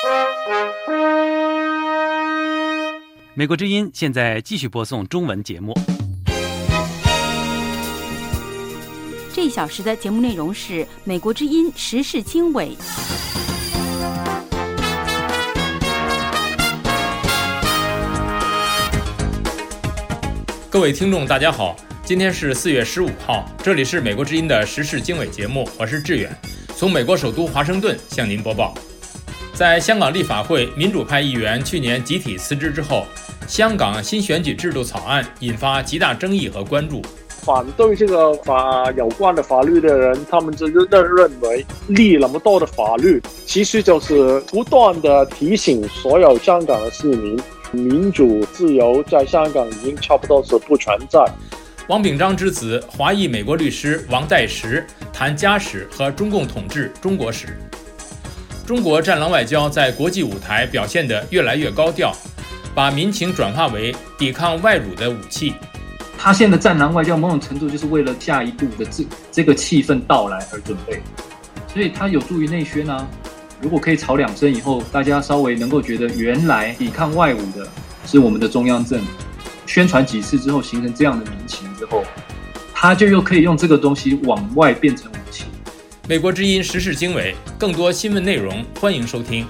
美国之音现在继续播送中文节目。 这一小时的节目内容是美国之音时事经纬。 各位听众大家好，今天是4月15号，这里是美国之音的时事经纬节目，我是志远，从美国首都华盛顿向您播报。在香港立法会民主派议员去年集体辞职之后，香港新选举制度草案引发极大争议和关注。 反对这个有关的法律的人，他们就认为立那么多的法律，其实就是不断的提醒所有香港的市民，民主自由在香港已经差不多是不存在。 王炳章之子华裔美国律师王岱石谈家史和中共统治中国史。中国战狼外交在国际舞台表现得越来越高调，把民情转化为抵抗外辱的武器。 他现在的战狼外交某种程度就是为了下一步的这个气氛到来而准备，所以他有助于内宣啊。如果可以吵2声以后，大家稍微能够觉得原来抵抗外侮的是我们的中央政府，宣传几次之后形成这样的民情之后，他就又可以用这个东西往外变成武器。 美国之音时事经纬，更多新闻内容欢迎收听。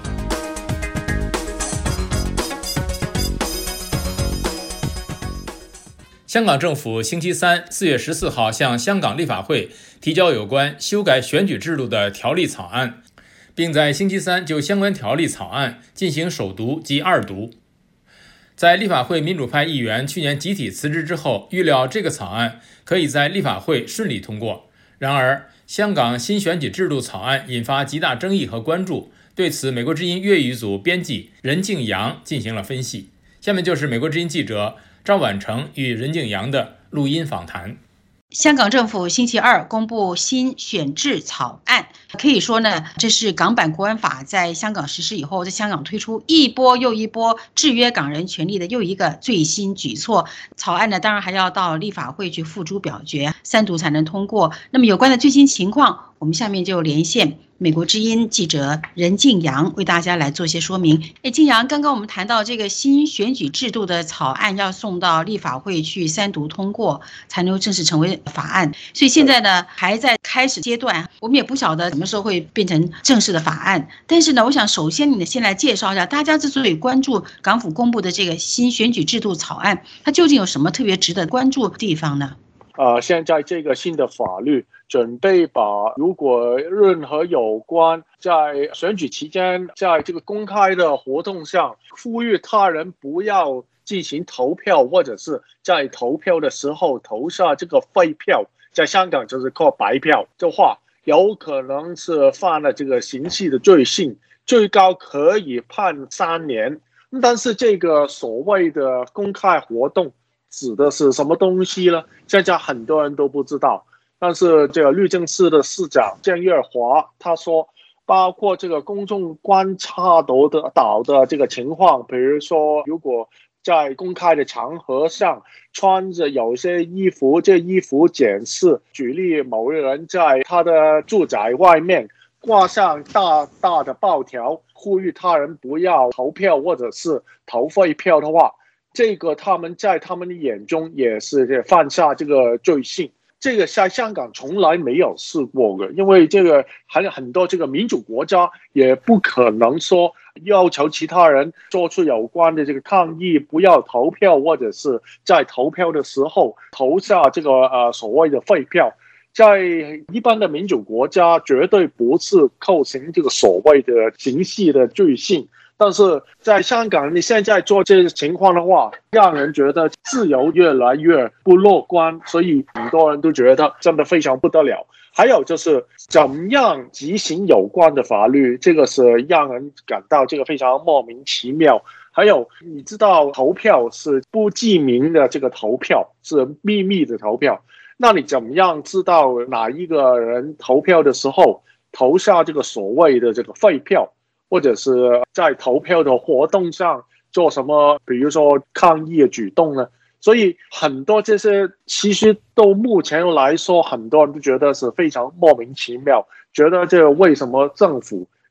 香港政府星期三4月14号向香港立法会提交有关修改选举制度的条例草案，并在星期三就相关条例草案进行首读及二读。在立法会民主派议员去年集体辞职之后，预料这个草案可以在立法会顺利通过。然而，香港新选举制度草案引发极大争议和关注，对此美国之音粤语组编辑任敬阳进行了分析。下面就是美国之音记者赵婉成与任敬阳的录音访谈。 香港政府星期二公布新选制草案，可以说呢，这是港版国安法在香港实施以后，在香港推出一波又一波制约港人权利的又一个最新举措。草案呢，当然还要到立法会去付诸表决，3读才能通过。那么有关的最新情况，我们下面就连线美国之音记者任敬阳为大家来做些说明。敬阳，刚刚我们谈到这个新选举制度的草案要送到立法会去3读通过，才能正式成为法案。所以现在呢还在开始阶段，我们也不晓得什么时候会变成正式的法案。但是呢，我想首先你先来介绍一下，大家之所以关注港府公布的这个新选举制度草案，它究竟有什么特别值得关注的地方呢？ 现在这个新的法律准备把如果任何有关在选举期间在这个公开的活动上呼吁他人不要进行投票，或者是在投票的时候投下这个废票，在香港就是靠白票的话，有可能是犯了这个刑事的罪行，最高可以判3年。但是这个所谓的公开活动指的是什么东西呢？现在很多人都不知道。但是这个律政司的司长郑月华他说，包括这个公众观察到的这个情况，比如说如果在公开的场合上穿着有些衣服，这衣服检视，举例某人在他的住宅外面挂上大大的报条，呼吁他人不要投票或者是投废票的话，这个他们在他们的眼中也是犯下这个罪行。这个在香港从来没有试过的，因为这个还有很多这个民主国家也不可能说要求其他人做出有关的这个抗议，不要投票，或者是在投票的时候投下这个所谓的废票。在一般的民主国家绝对不是构成这个所谓的刑事的罪行。但是在香港，你现在做这个情况的话，让人觉得自由越来越不乐观，所以很多人都觉得真的非常不得了。还有就是怎么样执行有关的法律，这个是让人感到这个非常莫名其妙。还有你知道投票是不记名的，这个投票是秘密的投票，那你怎么样知道哪一个人投票的时候投下这个所谓的这个废票，或者是在投票的活动上做什么比如说抗议的举动呢？所以很多这些其实都目前来说很多人都觉得是非常莫名其妙，觉得这个为什么政府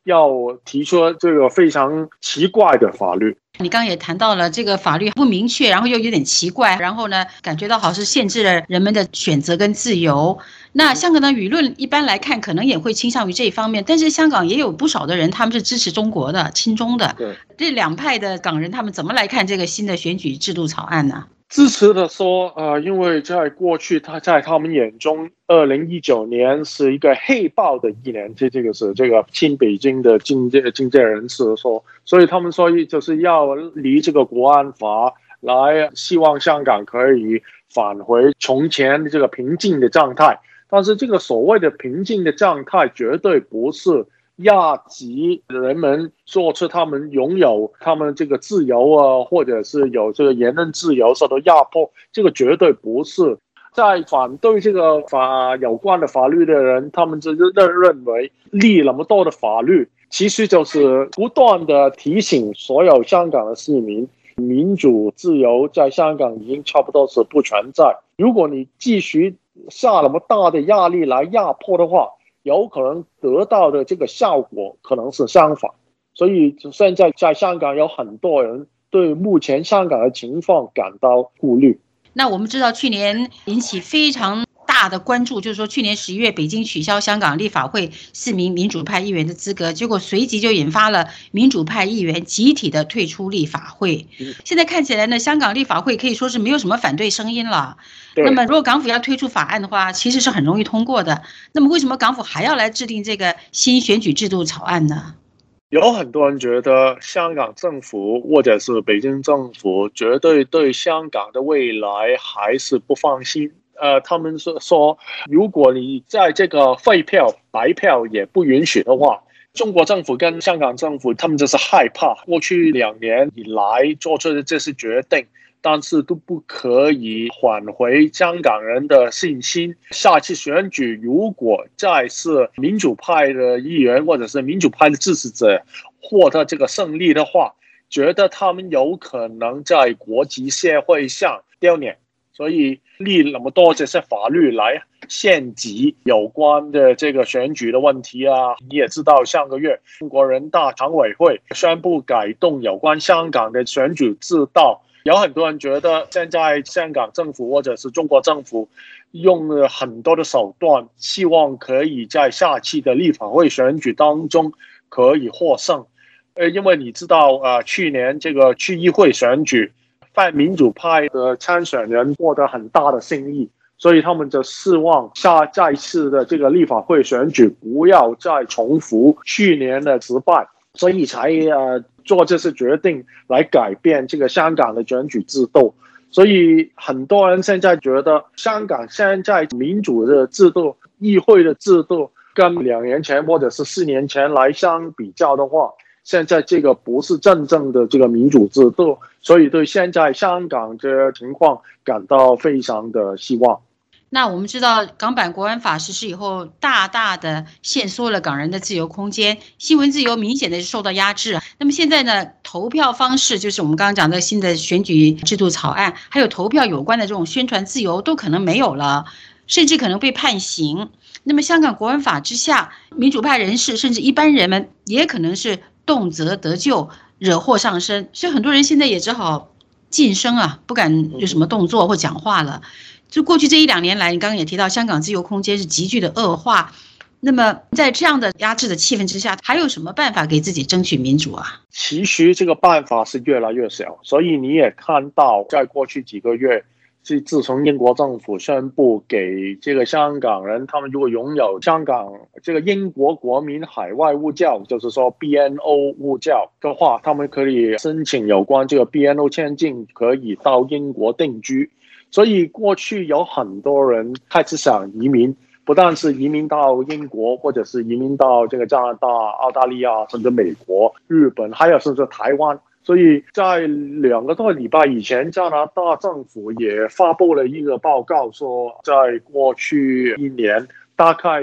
要提出这个非常奇怪的法律。 你刚刚也谈到了这个法律不明确，然后又有点奇怪，然后呢，感觉到好像是限制了人们的选择跟自由。那香港的舆论一般来看，可能也会倾向于这一方面，但是香港也有不少的人，他们是支持中国的、亲中的。 对， 这两派的港人，他们怎么来看这个新的选举制度草案呢？ 支持的说，因为在过去，在他们眼中，2019年是一个黑暴的一年，这个是这个亲北京的经济人士说，所以他们说就是要离这个国安法来，希望香港可以返回从前这个平静的状态。但是这个所谓的平静的状态，绝对不是压制人们做出他们拥有他们这个自由啊，或者是有这个言论自由受到压迫，这个绝对不是。在反对这个有关的法律的人，他们就认为立那么多的法律，其实就是不断的提醒所有香港的市民，民主自由在香港已经差不多是不存在。如果你继续下那么大的压力来压迫的话，有可能得到的这个效果可能是相反。所以现在在香港有很多人对目前香港的情况感到顾虑。 那我们知道去年引起非常大的关注，就是说去年11月北京取消香港立法会4名民主派议员的资格，结果随即就引发了民主派议员集体的退出立法会。现在看起来呢，香港立法会可以说是没有什么反对声音了。那么如果港府要推出法案的话，其实是很容易通过的。那么为什么港府还要来制定这个新选举制度草案呢？ 有很多人觉得香港政府或者是北京政府绝对对香港的未来还是不放心。他们说，如果你在这个废票、白票也不允许的话，中国政府跟香港政府他们就是害怕过去2年以来做出的这些决定，但是都不可以挽回香港人的信心。下次选举如果再是民主派的议员或者是民主派的支持者获得这个胜利的话，觉得他们有可能在国际社会上丢脸，所以立那么多这些法律来限制有关的这个选举的问题啊。你也知道上个月中国人大常委会宣布改动有关香港的选举制度，有很多人觉得现在香港政府或者是中国政府用了很多的手段，希望可以在下期的立法会选举当中可以获胜。因为你知道去年这个区议会选举泛民主派的参选人获得很大的胜利，所以他们就希望再次的这个立法会选举不要再重复去年的失败，所以才做这些决定来改变这个香港的选举制度。所以很多人现在觉得香港现在民主的制度、议会的制度跟2年前或者是4年前来相比较的话，现在这个不是真正的这个民主制度，所以对现在香港的情况感到非常的希望。 那我们知道港版国安法实施以后，大大的限缩了港人的自由空间，新闻自由明显的受到压制。那么现在呢，投票方式就是我们刚刚讲的新的选举制度草案，还有投票有关的这种宣传自由都可能没有了，甚至可能被判刑。那么香港国安法之下，民主派人士甚至一般人们也可能是动辄得咎，惹祸上身，所以很多人现在也只好噤声啊，不敢有什么动作或讲话了。就过去这1-2年来，你刚刚也提到香港自由空间是急剧的恶化，那么在这样的压制的气氛之下，还有什么办法给自己争取民主啊？ 其实这个办法是越来越小，所以你也看到在过去几个月，自从英国政府宣布给这个香港人，他们如果拥有香港这个英国国民海外护照，就是说 BNO 护照的话，他们可以申请有关这个 BNO 签证，可以到英国定居。所以过去有很多人开始想移民，不但是移民到英国，或者是移民到这个加拿大、澳大利亚，甚至美国、日本，还有甚至台湾。所以在2个多礼拜以前，加拿大政府也发布了一个报告，说在过去1年，大概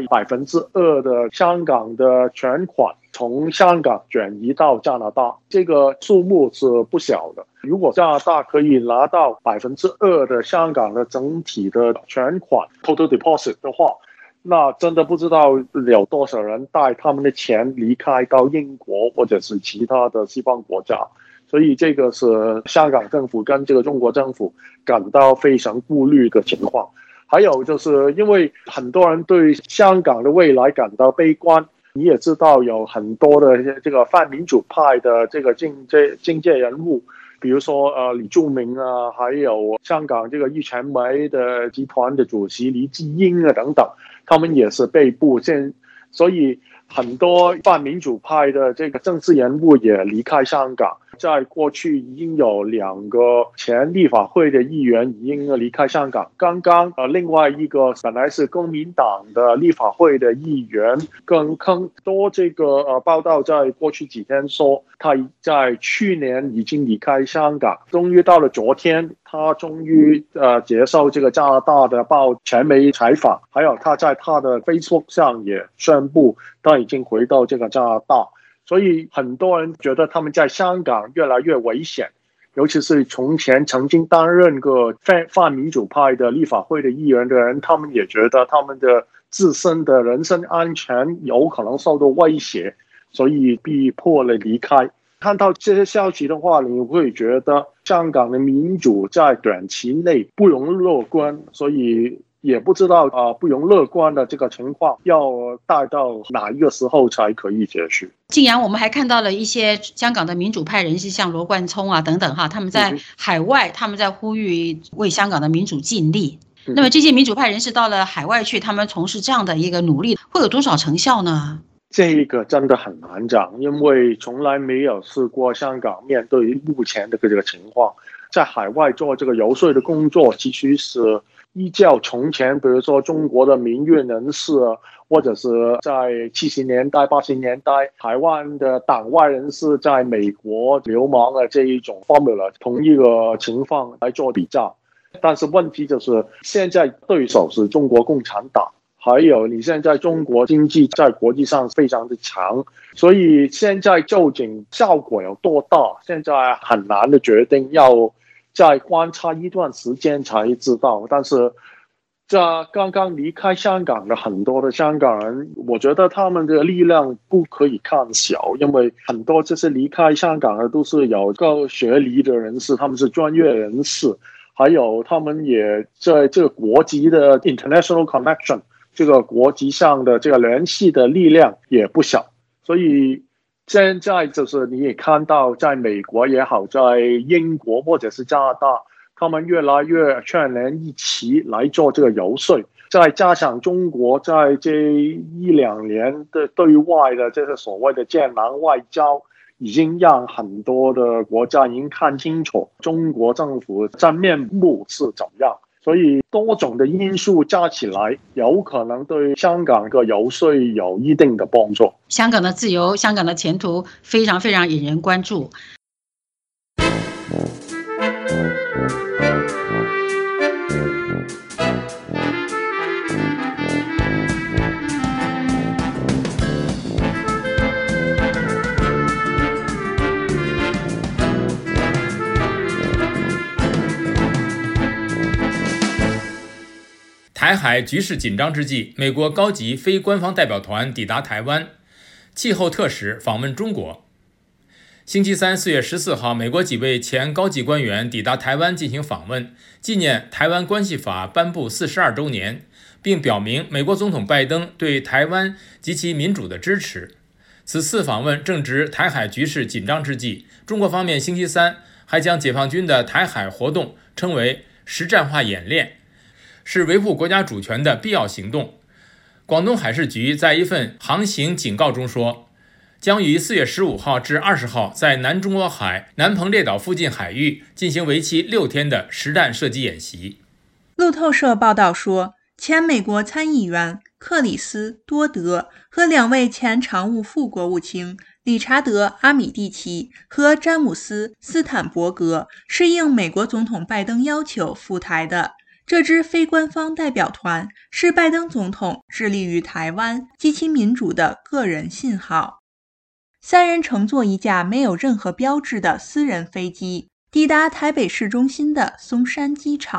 2%的香港的全款从香港转移到加拿大，这个数目是不小的。如果加拿大可以拿到2%的香港的整体的全款 total deposit 的话， 那真的不知道有多少人带他们的钱离开到英国或者是其他的西方国家，所以这个是香港政府跟这个中国政府感到非常顾虑的情况。还有就是因为很多人对香港的未来感到悲观，你也知道有很多的这个泛民主派的这个经界人物，比如说李柱铭啊，还有香港这个壹传媒的集团的主席黎智英啊等等，他们也是被捕，所以很多泛民主派的这个政治人物也离开香港。在过去已经有2个前立法会的议员已经离开香港。刚刚另外一个本来是公民党的立法会的议员更多这个报道在过去几天说他在去年已经离开香港，终于到了昨天他终于接受这个加拿大的传媒采访，还有他在他的 Facebook 上也宣布他已经回到这个加拿大。所以很多人觉得他们在香港越来越危险，尤其是从前曾经担任过泛民主派的立法会的议员的人，他们也觉得他们的自身的人身安全有可能受到威胁，所以逼迫了离开。看到这些消息的话，你会觉得香港的民主在短期内不容乐观，所以也不知道不容乐观的这个情况要待到哪一个时候才可以结束。 竟然我们还看到了一些香港的民主派人士，像罗冠聪啊等等哈，他们在海外，他们在呼吁为香港的民主尽力。那么这些民主派人士到了海外去，他们从事这样的一个努力，会有多少成效呢？ 这个真的很难讲，因为从来没有试过香港面对目前的这个情况，在海外做这个游说的工作，其实是依照从前，比如说中国的民运人士，或者是在70年代、80年代台湾的党外人士在美国流氓的这一种 formula 同一个情况来做比较。但是问题就是现在对手是中国共产党，还有你现在中国经济在国际上非常的强，所以现在究竟效果有多大，现在很难的决定，要再观察一段时间才知道。但是这刚刚离开香港的很多的香港人，我觉得他们的力量不可以看小，因为很多这些离开香港的都是有高学历的人士，他们是专业人士，还有他们也在这个国际的 international connection 这个国际上的这个联系的力量也不小。所以现在就是你也看到在美国也好，在英国或者是加拿大，他们越来越劝人一起来做这个游说，再加上中国在这1-2年的对外的这个所谓的战狼外交，已经让很多的国家已经看清楚中国政府真面目是怎么样。所以多种的因素加起来，有可能对香港的游说有一定的帮助。 香港的自由，香港的前途非常非常引人关注。 台海局势紧张之际，美国高级非官方代表团抵达台湾，气候特使访问中国。星期三4月14号，美国几位前高级官员抵达台湾进行访问，纪念台湾关系法颁布42周年，并表明美国总统拜登对台湾及其民主的支持。此次访问正值台海局势紧张之际，中国方面星期三还将解放军的台海活动称为实战化演练，是维护国家主权的必要行动。广东海事局在一份航行警告中说，将于4月15号至20号在南中国海南澎列岛附近海域进行为期6天的实弹射击演习。 路透社报道说，前美国参议员克里斯多德和2位前常务副国务卿理查德·阿米蒂奇和詹姆斯·斯坦伯格是应美国总统拜登要求赴台的。这支非官方代表团是拜登总统致力于台湾及其民主的个人信号。3人乘坐一架没有任何标志的私人飞机，抵达台北市中心的松山机场。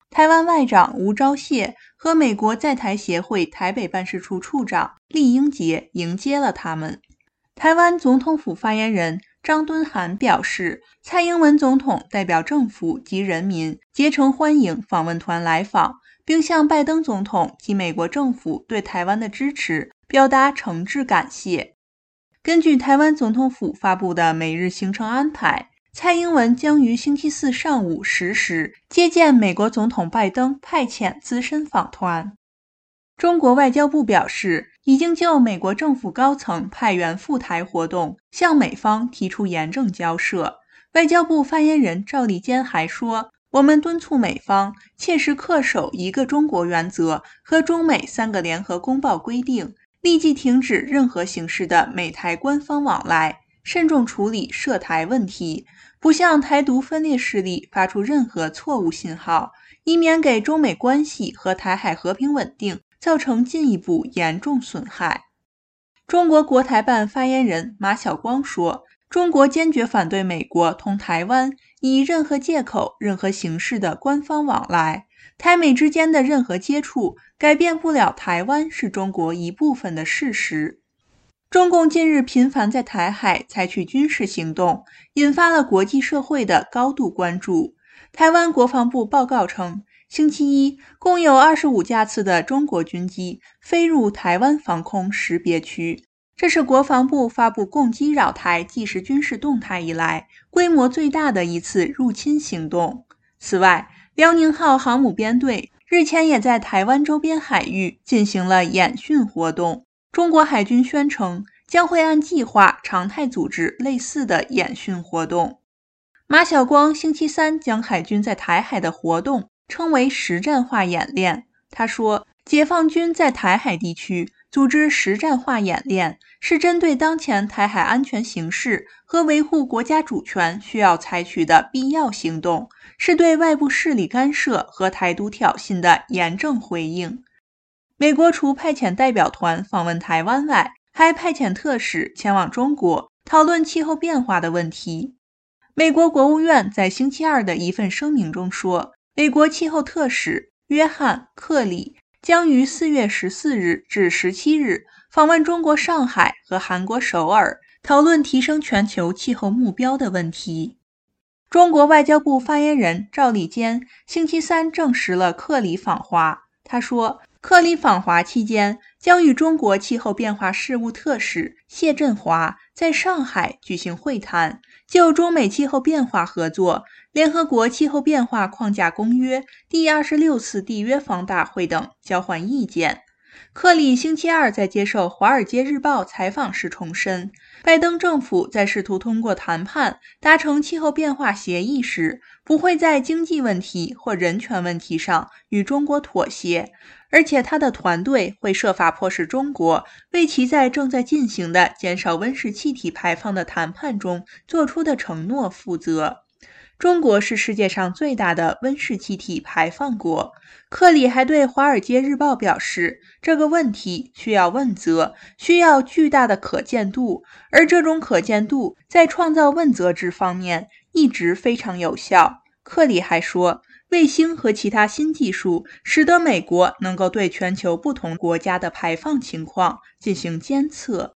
台湾外长吴钊燮和美国在台协会台北办事处处长厉英杰迎接了他们。台湾总统府发言人张敦涵表示，蔡英文总统代表政府及人民竭诚欢迎访问团来访，并向拜登总统及美国政府对台湾的支持表达诚挚感谢。根据台湾总统府发布的每日行程安排，蔡英文将于星期四上午10时接见美国总统拜登派遣资深访团。中国外交部表示，已经就美国政府高层派员赴台活动向美方提出严正交涉。外交部发言人赵立坚还说，我们敦促美方切实恪守一个中国原则和中美3个联合公报规定，立即停止任何形式的美台官方往来，慎重处理涉台问题，不向台独分裂势力发出任何错误信号，以免给中美关系和台海和平稳定造成进一步严重损害。中国国台办发言人马晓光说，中国坚决反对美国同台湾以任何借口、任何形式的官方往来，台美之间的任何接触改变不了台湾是中国一部分的事实。中共近日频繁在台海采取军事行动，引发了国际社会的高度关注。台湾国防部报告称，星期一共有25架次的中国军机飞入台湾防空识别区，这是国防部发布攻击扰台即时军事动态以来规模最大的一次入侵行动。此外，辽宁号航母编队日前也在台湾周边海域进行了演训活动。中国海军宣称将会按计划常态组织类似的演训活动。马晓光星期三将海军在台海的活动称为实战化演练。他说，解放军在台海地区组织实战化演练，是针对当前台海安全形势和维护国家主权需要采取的必要行动，是对外部势力干涉和台独挑衅的严正回应。美国除派遣代表团访问台湾外，还派遣特使前往中国讨论气候变化的问题。美国国务院在星期二的一份声明中说，美国气候特使约翰·克里将于4月14日至17日访问中国上海和韩国首尔，讨论提升全球气候目标的问题。中国外交部发言人赵立坚星期三证实了克里访华。他说，克里访华期间将与中国气候变化事务特使谢振华在上海举行会谈，就中美气候变化合作、联合国气候变化框架公约第26次缔约方大会等交换意见。克里星期二在接受《华尔街日报》采访时重申，拜登政府在试图通过谈判达成气候变化协议时，不会在经济问题或人权问题上与中国妥协，而且他的团队会设法迫使中国为其在正在进行的减少温室气体排放的谈判中做出的承诺负责。中国是世界上最大的温室气体排放国。克里还对《华尔街日报》表示，这个问题需要问责，需要巨大的可见度，而这种可见度在创造问责制方面一直非常有效。克里还说，卫星和其他新技术使得美国能够对全球不同国家的排放情况进行监测。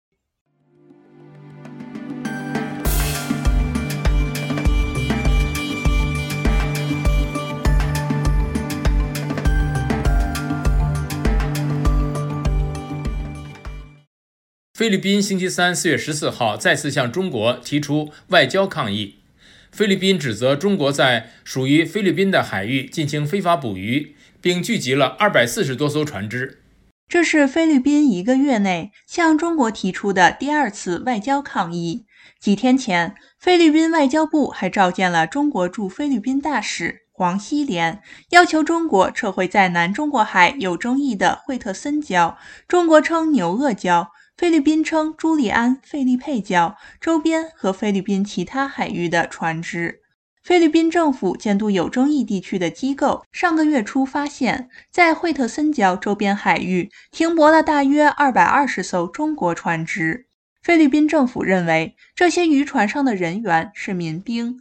菲律宾星期三4月14号再次向中国提出外交抗议。菲律宾指责中国在属于菲律宾的海域进行非法捕鱼，并聚集了240多艘船只。 这是菲律宾1个月内向中国提出的第2次外交抗议。几天前，菲律宾外交部还召见了中国驻菲律宾大使黄希濂，要求中国撤回在南中国海有争议的惠特森礁，中国称牛轭礁，菲律宾称朱利安·费利佩礁周边和菲律宾其他海域的船只。菲律宾政府监督有争议地区的机构上个月初发现，在惠特森礁周边海域停泊了大约220艘中国船只。菲律宾政府认为这些渔船上的人员是民兵。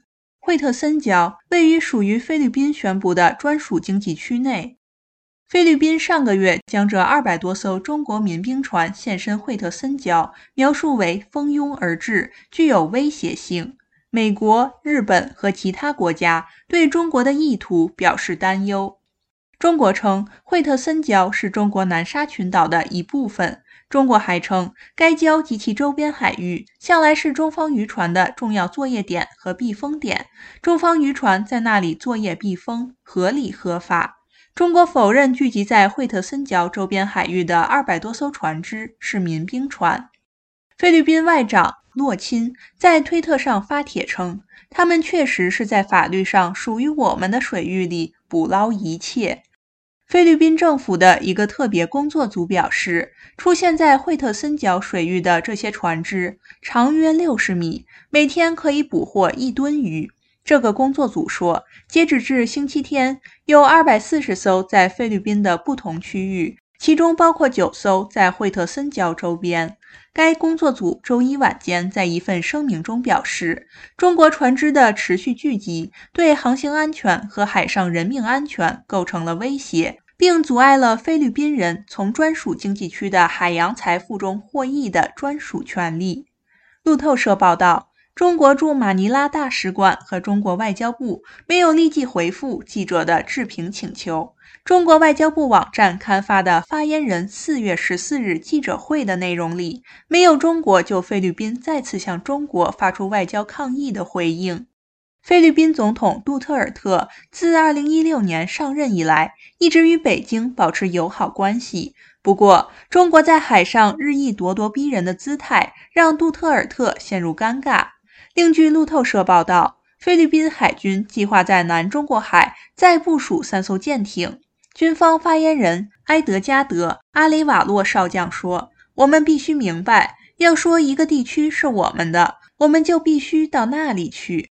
惠特森礁位于属于菲律宾宣布的专属经济区内。菲律宾上个月将这200多艘中国民兵船现身惠特森礁描述为蜂拥而至，具有威胁性。美国、日本和其他国家对中国的意图表示担忧。中国称惠特森礁是中国南沙群岛的一部分。中国还称该礁及其周边海域向来是中方渔船的重要作业点和避风点，中方渔船在那里作业避风，合理合法。中国否认聚集在惠特森礁周边海域的200多艘船只是民兵船。菲律宾外长洛钦在推特上发帖称，他们确实是在法律上属于我们的水域里捕捞一切。菲律宾政府的一个特别工作组表示，出现在惠特森礁水域的这些船只长约60米，每天可以捕获1吨鱼。这个工作组说，截止至星期天，有240艘在菲律宾的不同区域，其中包括9艘在惠特森礁周边。该工作组周一晚间在一份声明中表示，中国船只的持续聚集对航行安全和海上人命安全构成了威胁，并阻碍了菲律宾人从专属经济区的海洋财富中获益的专属权利。路透社报道，中国驻马尼拉大使馆和中国外交部没有立即回复记者的置评请求。中国外交部网站刊发的发言人4月14日记者会的内容里，没有中国就菲律宾再次向中国发出外交抗议的回应。菲律宾总统杜特尔特自2016年上任以来，一直与北京保持友好关系。不过，中国在海上日益咄咄逼人的姿态让杜特尔特陷入尴尬。另据路透社报道，菲律宾海军计划在南中国海再部署3艘舰艇。军方发言人埃德加德·阿雷瓦洛少将说，我们必须明白，要说一个地区是我们的，我们就必须到那里去。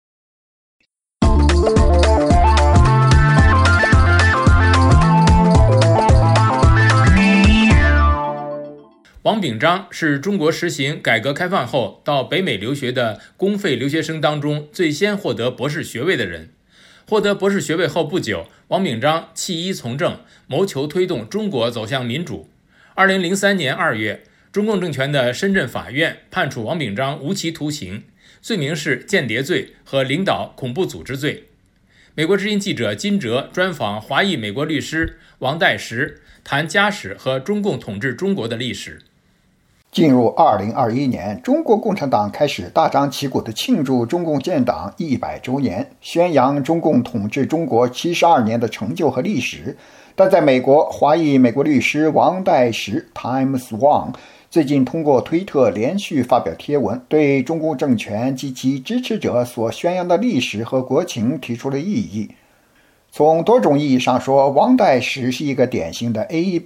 王炳章是中国实行改革开放后到北美留学的公费留学生当中最先获得博士学位的人。获得博士学位后不久，王炳章弃医从政，谋求推动中国走向民主。2003年2月，中共政权的深圳法院判处王炳章无期徒刑，罪名是间谍罪和领导恐怖组织罪。美国之音记者金哲专访华裔美国律师王岱石，谈家史和中共统治中国的历史。 进入2021年，中国共产党开始大张旗鼓地庆祝中共建党100周年，宣扬中共统治中国72年的成就和历史。但在美国，华裔美国律师王岱石 Times One 最近通过推特连续发表贴文，对中共政权及其支持者所宣扬的历史和国情提出了异议。从多种意义上说，王岱石是一个典型的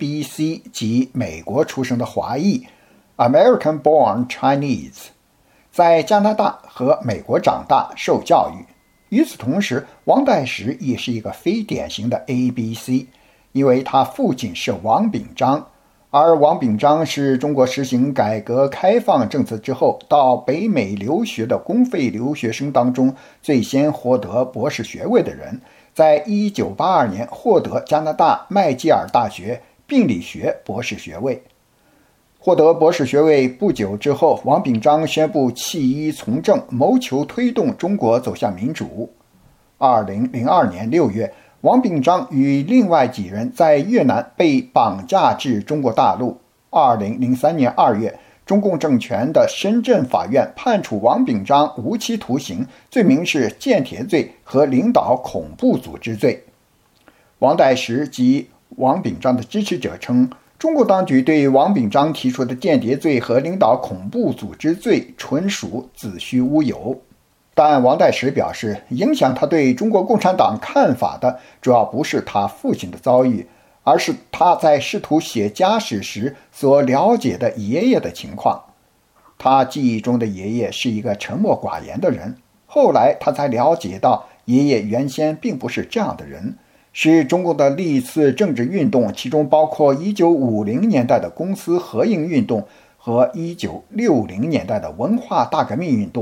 ABC 即美国出生的华裔American-born Chinese， 在加拿大和美国长大受教育。与此同时，王岱石也是一个非典型的 ABC， 因为他父亲是王炳章，而王炳章是中国实行改革开放政策之后到北美留学的公费留学生当中最先获得博士学位的人，在1982年获得加拿大麦吉尔大学病理学博士学位。获得博士学位不久之后，王炳章宣布弃医从政，谋求推动中国走向民主。2002年6月，王炳章与另外几人在越南被绑架至中国大陆。2003年2月，中共政权的深圳法院判处王炳章无期徒刑，罪名是间谍罪和领导恐怖组织罪。王岱石及王炳章的支持者称，中国当局对王炳章提出的间谍罪和领导恐怖组织罪纯属子虚乌有。但王岱石表示，影响他对中国共产党看法的主要不是他父亲的遭遇，而是他在试图写家史时所了解的爷爷的情况。他记忆中的爷爷是一个沉默寡言的人，后来他才了解到爷爷原先并不是这样的人，是中共的历次政治运动，其中包括1950年代的公私合营运动和1960年代的文化大革命运动，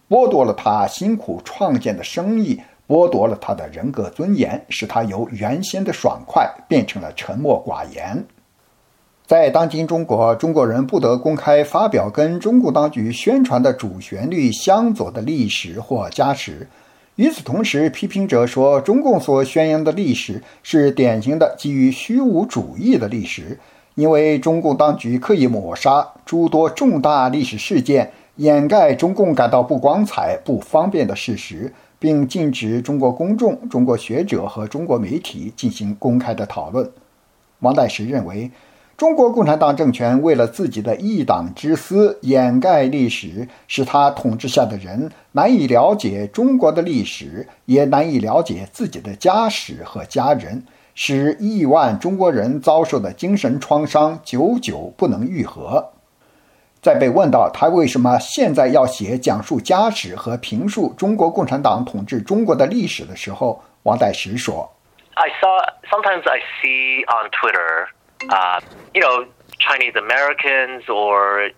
剥夺了他辛苦创建的生意，剥夺了他的人格尊严，使他由原先的爽快变成了沉默寡言。在当今中国，中国人不得公开发表跟中共当局宣传的主旋律相左的历史或家史。与此同时，批评者说，中共所宣扬的历史是典型的基于虚无主义的历史，因为中共当局刻意抹杀诸多重大历史事件，掩盖中共感到不光彩、不方便的事实，并禁止中国公众、中国学者和中国媒体进行公开的讨论。王岱石认为，中国共产党政权为了自己的一党之私，掩盖历史，使他统治下的人难以了解中国的历史，也难以了解自己的家史和家人，使亿万中国人遭受的精神创伤久久不能愈合。在被问到他为什么现在要写讲述家史和评述中国共产党统治中国的历史的时候，王岱石说 Sometimes I see on Twitter Chinese Americans or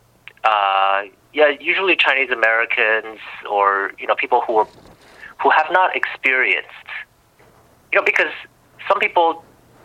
usually Chinese Americans or people who have not experienced, because some people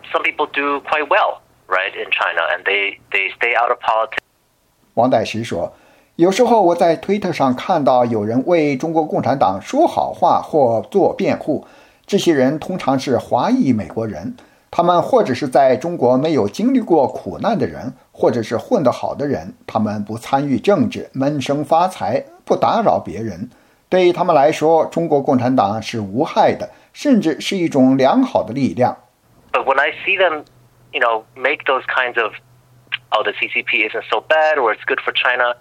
do quite well, right, in China, and they stay out of politics. 王岱石说，有时候我在推特上看到有人为中国共产党说好话或做辩护，这些人通常是华裔美国人，他们或者是在中国没有经历过苦难的人，或者是混得好的人，他们不参与政治，闷声发财，不打扰别人。对他们来说，中国共产党是无害的，甚至是一种良好的力量。 But when I see them, make those kinds of, the CCP isn't so bad or it's good for China,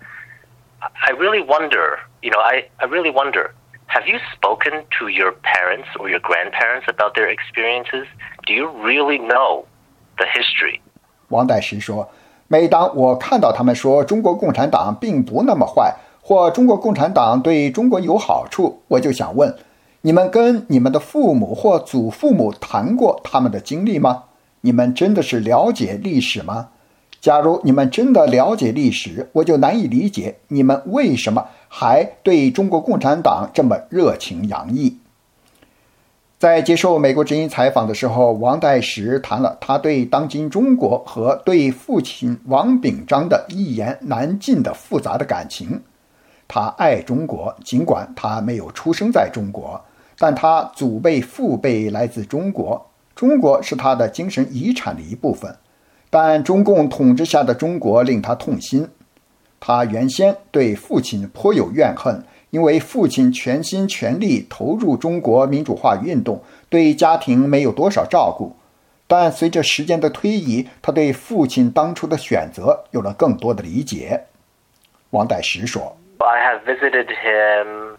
I really wonder, I really wonder.Have you spoken to your parents or your grandparents about their experiences? Do you really know the history? 王岱石说，每当我看到他们说中国共产党并不那么坏，或中国共产党对中国有好处，我就想问，你们跟你们的父母或祖父母谈过他们的经历吗？你们真的是了解历史吗？假如你们真的了解历史，我就难以理解你们为什么还对中国共产党这么热情洋溢。在接受美国之音采访的时候，王岱石谈了他对当今中国和对父亲王炳章的一言难尽的复杂的感情。他爱中国，尽管他没有出生在中国，但他祖辈父辈来自中国，中国是他的精神遗产的一部分。但中共统治下的中国令他痛心。他原先对父亲颇有怨恨，因为父亲全心全力投入中国民主化运动，对家庭没有多少照顾。但随着时间的推移，他对父亲当初的选择有了更多的理解。王岱石说 I have visited him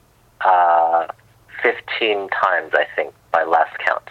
15 times, I think, by last count.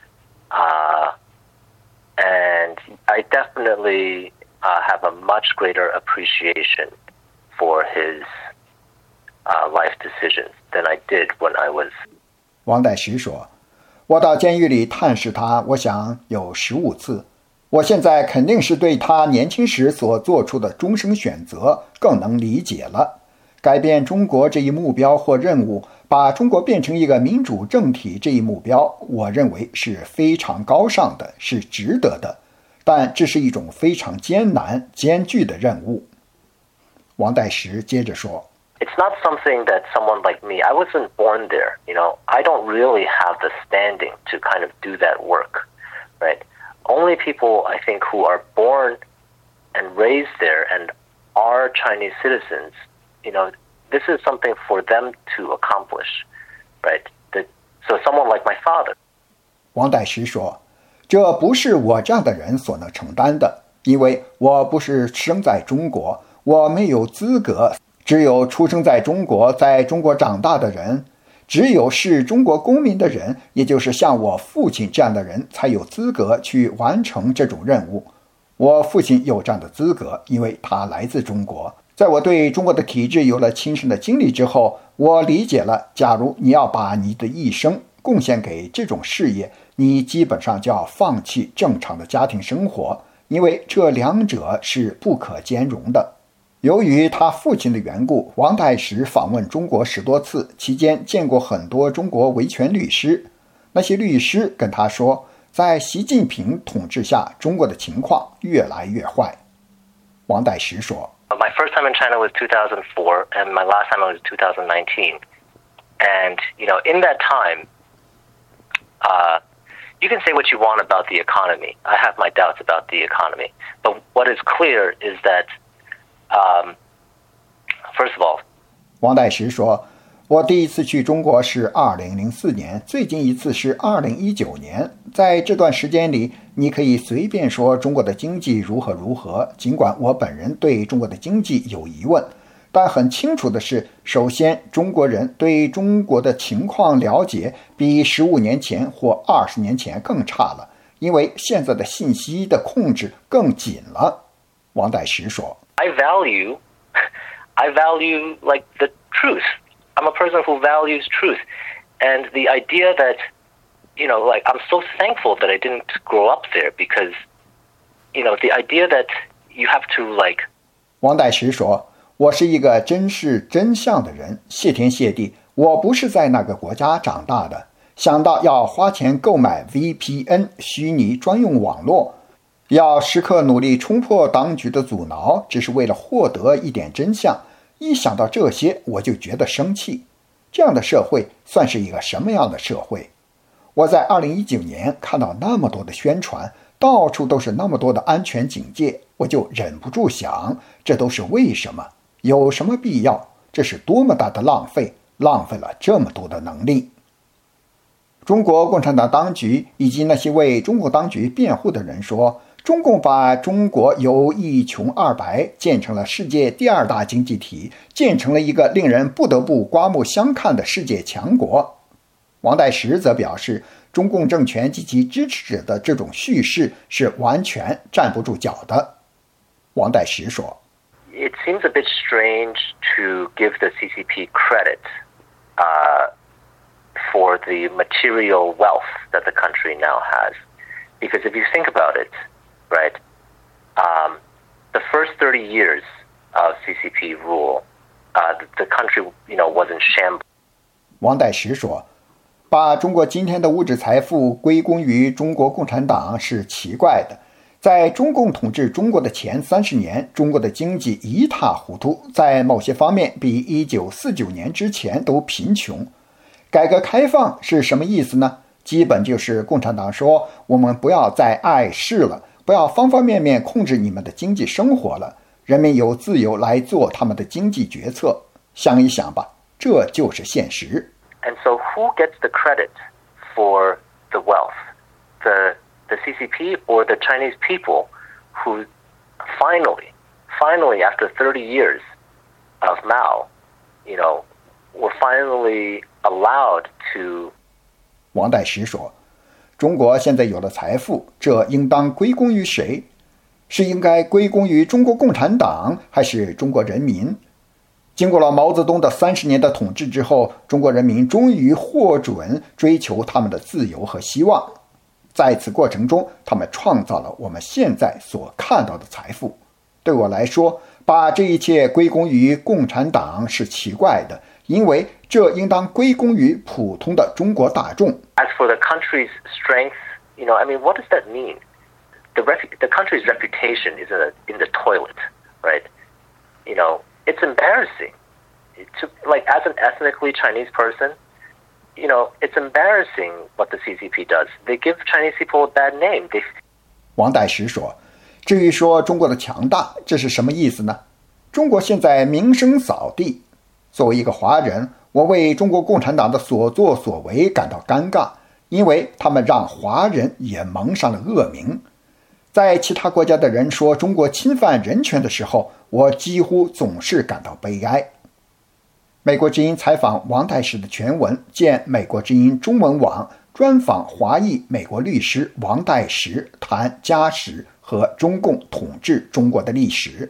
And I definitely have a much greater appreciation for his life decisions than I did when I was. 王岱石说，我到监狱里探视他，我想有15次。我现在肯定是对他年轻时所做出的终生选择更能理解了。改变中国这一目标或任务，把中国变成一个民主政体这一目标，我认为是非常高尚的，是值得的。但这是一种非常艰难、艰巨的任务。王岱石接着说 It's not something that someone like me, I wasn't born there, I don't really have the standing to kind of do that work, right? Only people, I think, who are born and raised there and are Chinese citizens, this is something for them to accomplish, right? So someone like my father. 王岱石说，这不是我这样的人所能承担的，因为我不是生在中国，我没有资格。只有出生在中国，在中国长大的人，只有是中国公民的人，也就是像我父亲这样的人，才有资格去完成这种任务。我父亲有这样的资格，因为他来自中国。在我对中国的体制有了亲身的经历之后，我理解了，假如你要把你的一生贡献给这种事业，你基本上就要放弃正常的家庭生活，因为这两者是不可兼容的。 由于他父亲的缘故，王太石访问中国10多次，期间见过很多中国维权律师。那些律师跟他说，在习近平统治下，中国的情况越来越坏。王太石说 My first time in China was 2004, and my last time was 2019. And, in that time, you can say what you want about the economy. I have my doubts about the economy. But what is clear is that, first of all, 王太石说，我第一次去中国是2004年，最近一次是2019年。在这段时间里，你可以随便说中国的经济如何如何，尽管我本人对中国的经济有疑问。但很清楚的是，首先，中国人对中国的情况了解比15年前或20年前更差了，因为现在的信息的控制更紧了。王太石说 I value like the truth. I'm a person who values truth. And the idea that, like, I'm so thankful that I didn't grow up there because, the idea that you have to, like... 王太石说，我是一个真事真相的人，谢天谢地，我不是在那个国家长大的。想到要花钱购买 VPN 虚拟专用网络，要时刻努力冲破当局的阻挠，只是为了获得一点真相。一想到这些，我就觉得生气。这样的社会算是一个什么样的社会？我在2019年看到那么多的宣传，到处都是那么多的安全警戒，我就忍不住想，这都是为什么？有什么必要？这是多么大的浪费，浪费了这么多的能力。中国共产党当局以及那些为中国当局辩护的人说，中共把中国由一穷二白建成了世界第2大经济体，建成了一个令人不得不刮目相看的世界强国。王太石则表示，中共政权及其支持者的这种叙事是完全站不住脚的。王太石说 It seems a bit strange to give the CCP credit for the material wealth that the country now has. Because if you think about it, right, the first 30 years of CCP rule, the country, was in shambles. 王太石说，把中国今天的物质财富归功于中国共产党是奇怪的。在中共统治中国的前30年，中国的经济一塌糊涂，在某些方面比1949年之前都贫穷。改革开放是什么意思呢？基本就是共产党说，我们不要再碍事了，不要方方面面控制你们的经济生活了，人民有自由来做他们的经济决策。想一想吧，这就是现实。 And so who gets the credit for the wealth? The CCP or the Chinese people who finally after 30 years of Mao, were finally allowed to... 王太石说，中国现在有了财富，这应当归功于谁？是应该归功于中国共产党，还是中国人民？经过了毛泽东的30年的统治之后，中国人民终于获准追求他们的自由和希望。在此过程中，他们创造了我们现在所看到的财富。对我来说，把这一切归功于共产党是奇怪的，因为这应当归功于普通的中国大众。 As for the country's strength, what does that mean? The country's reputation is in the toilet, right? It's embarrassing. As an ethnically Chinese person, it's embarrassing what the CCP does. They give Chinese people a bad name. 王太石说，至于说中国的强大，这是什么意思呢？中国现在名声扫地。作为一个华人，我为中国共产党的所作所为感到尴尬，因为他们让华人也蒙上了恶名。在其他国家的人说中国侵犯人权的时候，我几乎总是感到悲哀。美国之音采访王太石的全文，见美国之音中文网专访华裔美国律师王太石，谈家史和中共统治中国的历史。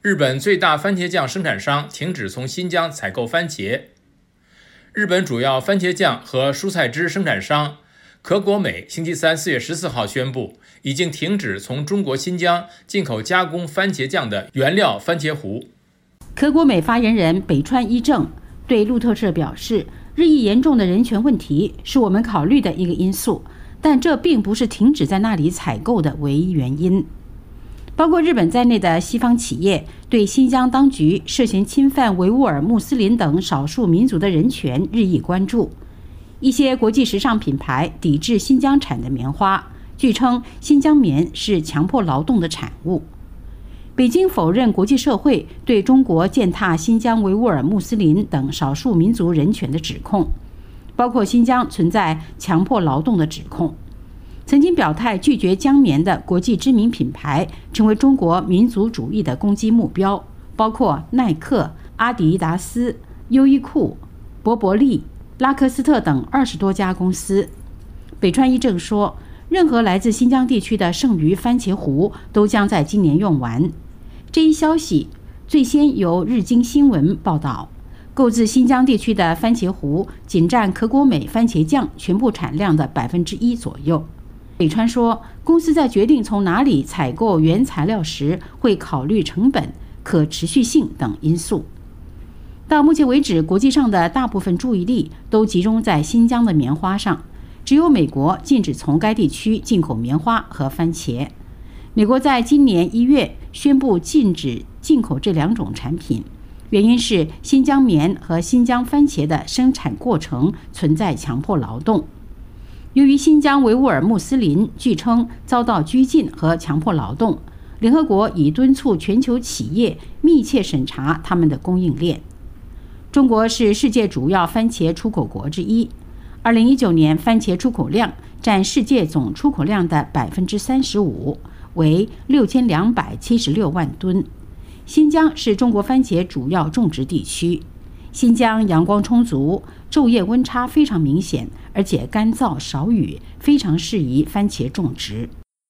日本最大番茄酱生产商停止从新疆采购番茄。日本主要番茄酱和蔬菜汁生产商可果美星期三4月14号宣布，已经停止从中国新疆进口加工番茄酱的原料番茄糊。 可果美发言人北川一正对路透社表示，日益严重的人权问题是我们考虑的一个因素，但这并不是停止在那里采购的唯一原因。包括日本在内的西方企业对新疆当局涉嫌侵犯维吾尔、穆斯林等少数民族的人权日益关注。一些国际时尚品牌抵制新疆产的棉花，据称新疆棉是强迫劳动的产物。北京否认国际社会对中国践踏新疆维吾尔、穆斯林等少数民族人权的指控，包括新疆存在强迫劳动的指控。曾经表态拒绝疆棉的国际知名品牌成为中国民族主义的攻击目标，包括耐克、阿迪达斯、优衣库、博伯利、拉克斯特等20多家公司。北川一正说，任何来自新疆地区的剩余番茄糊都将在今年用完。这一消息最先由日经新闻报道。购自新疆地区的番茄糊仅占可果美番茄酱全部产量的1%左右。北川说，公司在决定从哪里采购原材料时，会考虑成本、可持续性等因素。到目前为止，国际上的大部分注意力都集中在新疆的棉花上，只有美国禁止从该地区进口棉花和番茄。美国在今年1月宣布禁止进口这2种产品，原因是新疆棉和新疆番茄的生产过程存在强迫劳动。由于新疆维吾尔穆斯林据称遭到拘禁和强迫劳动，联合国已敦促全球企业密切审查他们的供应链。中国是世界主要番茄出口国之一，2019年番茄出口量占世界总出口量的35%，为6276万吨。新疆是中国番茄主要种植地区。新疆阳光充足，昼夜温差非常明显，而且干燥少雨，非常适宜番茄种植。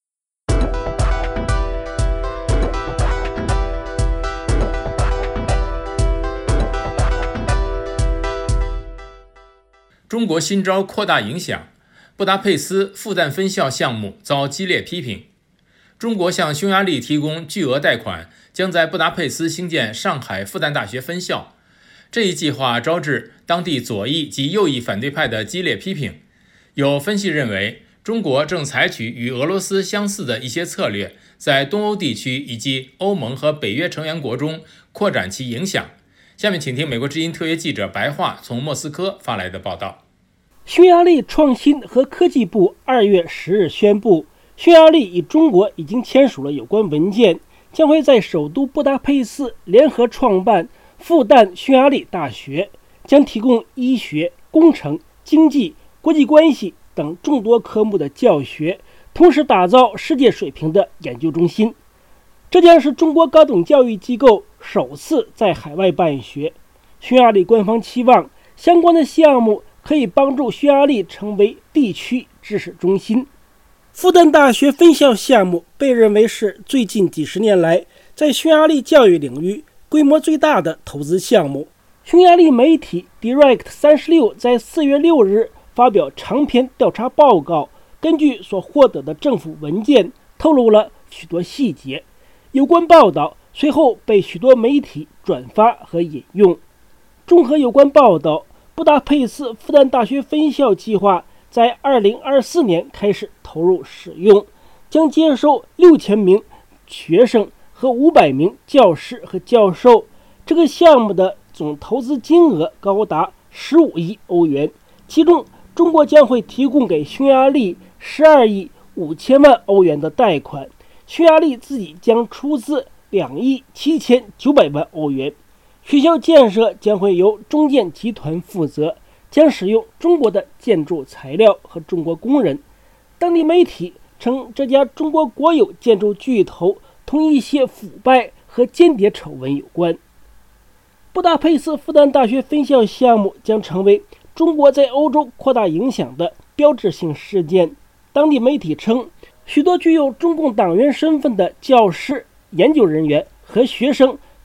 中国新招扩大影响，布达佩斯复旦分校项目遭激烈批评。中国向匈牙利提供巨额贷款，将在布达佩斯兴建上海复旦大学分校。这一计划招致当地左翼及右翼反对派的激烈批评。有分析认为，中国正采取与俄罗斯相似的一些策略，在东欧地区以及欧盟和北约成员国中扩展其影响。下面请听美国之音特约记者白桦从莫斯科发来的报道。 匈牙利创新和科技部2月10日宣布，匈牙利与中国已经签署了有关文件，将会在首都布达佩斯联合创办复旦匈牙利大学，将提供医学、工程、经济、国际关系等众多科目的教学，同时打造世界水平的研究中心。这将是中国高等教育机构首次在海外办学。匈牙利官方期望相关的项目可以帮助匈牙利成为地区知识中心。复旦大学分校项目被认为是最近几十年来在匈牙利教育领域规模最大的投资项目。匈牙利媒体 Direct36 在4月6日发表长篇调查报告，根据所获得的政府文件透露了许多细节。有关报道随后被许多媒体转发和引用。综合有关报道，布达佩斯复旦大学分校计划在2024年开始投入使用，将接收6000名学生和500名教师和教授。这个项目的总投资金额高达15亿欧元，其中中国将会提供给匈牙利12亿5千万欧元的贷款，匈牙利自己将出资2亿7900万欧元。学校建设将会由中建集团负责，将使用中国的建筑材料和中国工人。当地媒体称，这家中国国有建筑巨头同一些腐败和间谍丑闻有关。布达佩斯复旦大学分校项目将成为中国在欧洲扩大影响的标志性事件。当地媒体称，许多具有中共党员身份的教师、研究人员和学生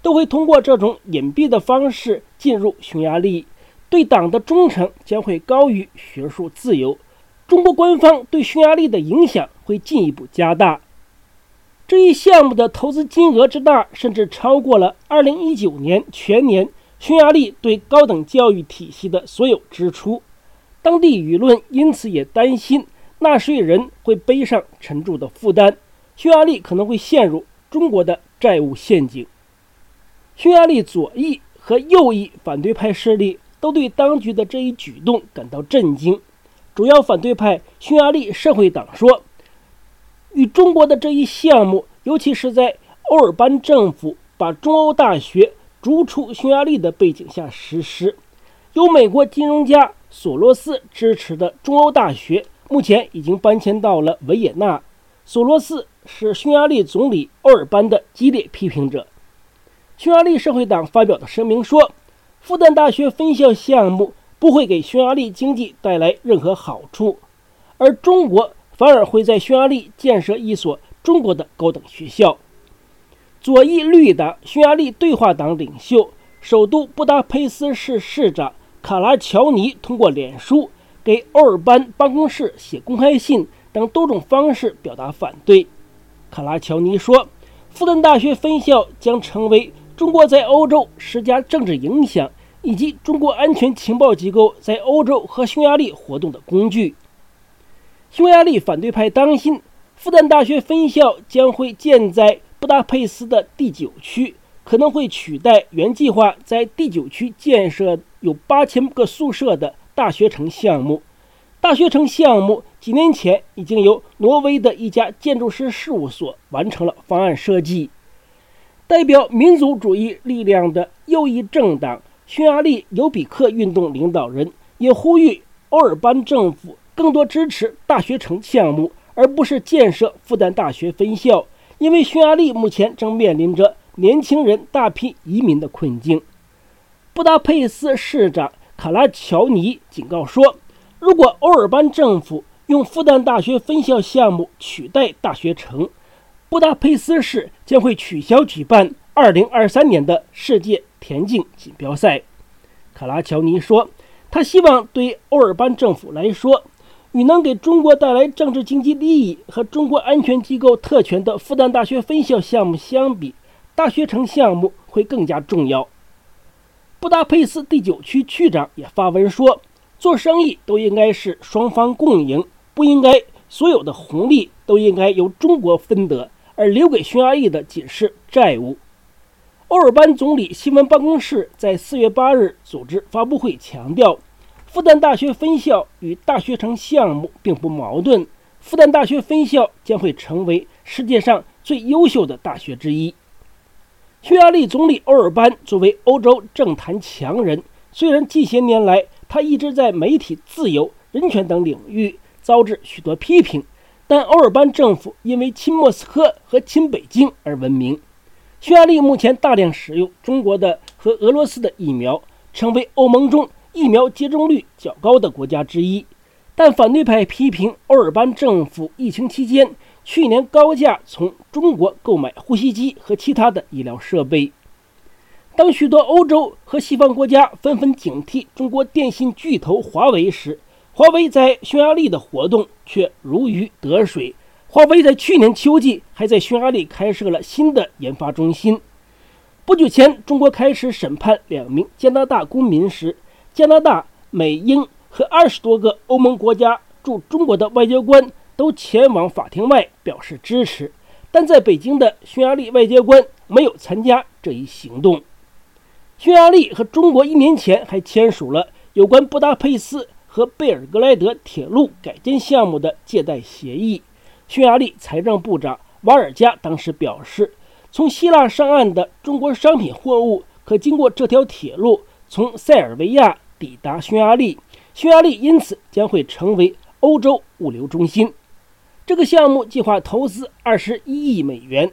都会通过这种隐蔽的方式进入匈牙利，对党的忠诚将会高于学术自由，中国官方对匈牙利的影响会进一步加大。这一项目的投资金额之大，甚至超过了2019年全年匈牙利对高等教育体系的所有支出。当地舆论因此也担心纳税人会背上沉重的负担，匈牙利可能会陷入中国的债务陷阱。匈牙利左翼和右翼反对派势力都对当局的这一举动感到震惊。主要反对派匈牙利社会党说，与中国的这一项目，尤其是在欧尔班政府把中欧大学逐出匈牙利的背景下实施。由美国金融家索罗斯支持的中欧大学目前已经搬迁到了维也纳。索罗斯是匈牙利总理欧尔班的激烈批评者。匈牙利社会党发表的声明说，复旦大学分校项目不会给匈牙利经济带来任何好处，而中国反而会在匈牙利建设一所中国的高等学校。左翼绿党匈牙利对话党领袖、首都布达佩斯市市长卡拉乔尼通过脸书给欧尔班办公室写公开信等多种方式表达反对。卡拉乔尼说，复旦大学分校将成为中国在欧洲施加政治影响以及中国安全情报机构在欧洲和匈牙利活动的工具。匈牙利反对派担心，复旦大学分校将会建在布达佩斯的第9区，可能会取代原计划在第9区建设有8000个宿舍的大学城项目。大学城项目几年前已经由挪威的一家建筑师事务所完成了方案设计。代表民族主义力量的右翼政党匈牙利尤比克运动领导人也呼吁欧尔班政府更多支持大学城项目，而不是建设复旦大学分校，因为匈牙利目前正面临着年轻人大批移民的困境。布达佩斯市长卡拉乔尼警告说，如果欧尔班政府用复旦大学分校项目取代大学城，布达佩斯市将会取消举办2023年的世界田径锦标赛。卡拉乔尼说，他希望对欧尔班政府来说，与能给中国带来政治经济利益和中国安全机构特权的复旦大学分校项目相比，大学城项目会更加重要。布达佩斯第9区区长也发文说，做生意都应该是双方共赢，不应该所有的红利都应该由中国分得，而留给匈牙利的仅是债务。欧尔班总理新闻办公室在4月8日组织发布会强调，复旦大学分校与大学城项目并不矛盾，复旦大学分校将会成为世界上最优秀的大学之一。匈牙利总理欧尔班作为欧洲政坛强人，虽然近些年来他一直在媒体自由、人权等领域遭致许多批评，但欧尔班政府因为亲莫斯科和亲北京而闻名。匈牙利目前大量使用中国的和俄罗斯的疫苗，成为欧盟中疫苗接种率较高的国家之一。但反对派批评欧尔班政府疫情期间去年高价从中国购买呼吸机和其他的医疗设备。当许多欧洲和西方国家纷纷警惕中国电信巨头华为时，华为在匈牙利的活动却如鱼得水。华为在去年秋季还在匈牙利开设了新的研发中心。不久前，中国开始审判2名加拿大公民时，加拿大、美、英和20多个欧盟国家驻中国的外交官都前往法庭外表示支持，但在北京的匈牙利外交官没有参加这一行动。匈牙利和中国1年前还签署了有关布达佩斯和贝尔格莱德铁路改建项目的借贷协议。匈牙利财政部长瓦尔加当时表示，从希腊上岸的中国商品货物可经过这条铁路从塞尔维亚抵达匈牙利，匈牙利因此将会成为欧洲物流中心。这个项目计划投资21亿美元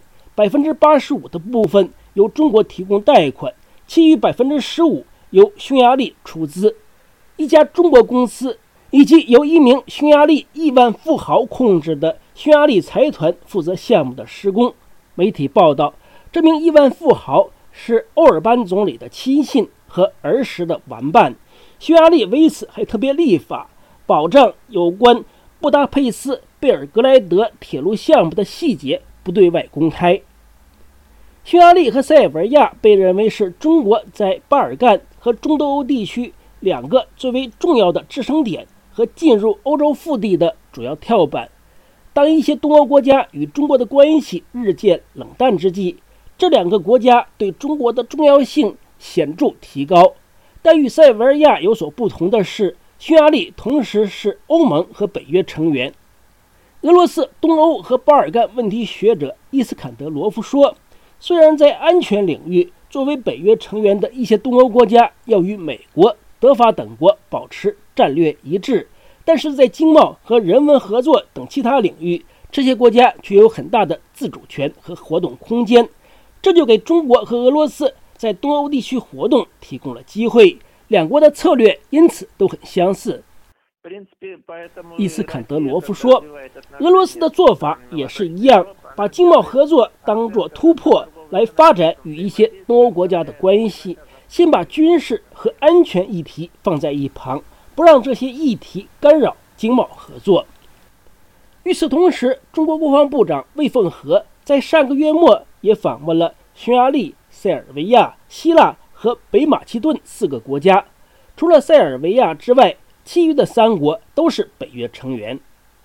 ，85%的部分由中国提供贷款，其余15%由匈牙利出资。一家中国公司以及由一名匈牙利亿万富豪控制的匈牙利财团负责项目的施工。媒体报道，这名亿万富豪是欧尔班总理的亲信和儿时的玩伴。匈牙利为此还特别立法，保障有关布达佩斯贝尔格莱德铁路项目的细节不对外公开。匈牙利和塞尔维亚被认为是中国在巴尔干和中东欧地区两个最为重要的支撑点和进入欧洲腹地的主要跳板。当一些东欧国家与中国的关系日渐冷淡之际，这两个国家对中国的重要性显著提高。但与塞尔维亚有所不同的是，匈牙利同时是欧盟和北约成员。俄罗斯东欧和巴尔干问题学者伊斯坎德罗夫说，虽然在安全领域，作为北约成员的一些东欧国家要与美国、德法等国保持战略一致，但是在经贸和人文合作等其他领域，这些国家却有很大的自主权和活动空间，这就给中国和俄罗斯在东欧地区活动提供了机会，两国的策略因此都很相似。伊斯坎德罗夫说，俄罗斯的做法也是一样，把经贸合作当作突破来发展与一些东欧国家的关系，先把军事和安全议题放在一旁，不让这些议题干扰经贸合作。与此同时，中国国防部长魏凤和在上个月末也访问了匈牙利、塞尔维亚、希腊和北马其顿4个国家，除了塞尔维亚之外，其余的3国都是北约成员。